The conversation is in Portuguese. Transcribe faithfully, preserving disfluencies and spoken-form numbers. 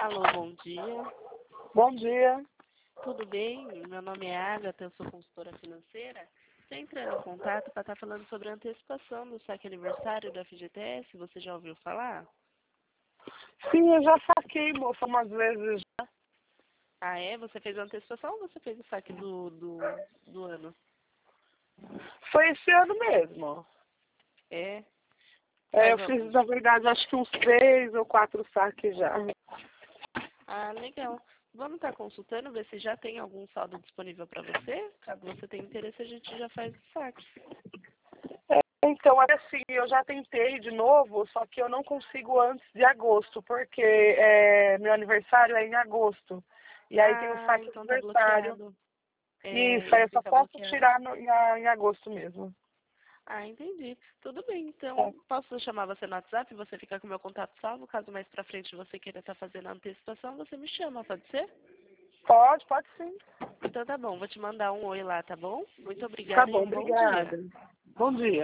Alô, bom dia. Bom dia. Tudo bem? Meu nome é Agatha, eu sou consultora financeira. Estou entrando em contato para estar falando sobre a antecipação do saque aniversário da F G T S. Você já ouviu falar? Sim, eu já saquei, moça, umas vezes já. Ah, é? Você fez a antecipação ou você fez o saque do, do, do ano? Foi esse ano mesmo. É? É, eu Faz fiz, algum... na verdade, acho que uns três ou quatro saques já. Ah, legal. Vamos estar consultando, ver se já tem algum saldo disponível para você? Caso você tenha interesse, a gente já faz o saque. É, então, assim, eu já tentei de novo, só que eu não consigo antes de agosto, porque é, meu aniversário é em agosto. E aí tem o Ah, saque então tá aniversário. bloqueado. É, Isso, aí ele eu só fica posso bloqueado. tirar no, em, a- em agosto mesmo. Ah, entendi. Tudo bem, Tá. então posso chamar você no WhatsApp e você ficar com o meu contato salvo? Caso mais pra frente você queira estar fazendo a antecipação, você me chama, pode ser? Pode, pode sim. Então tá bom, vou te mandar um oi lá, tá bom? Muito Tá obrigada e bom, um bom dia. obrigada. Bom dia.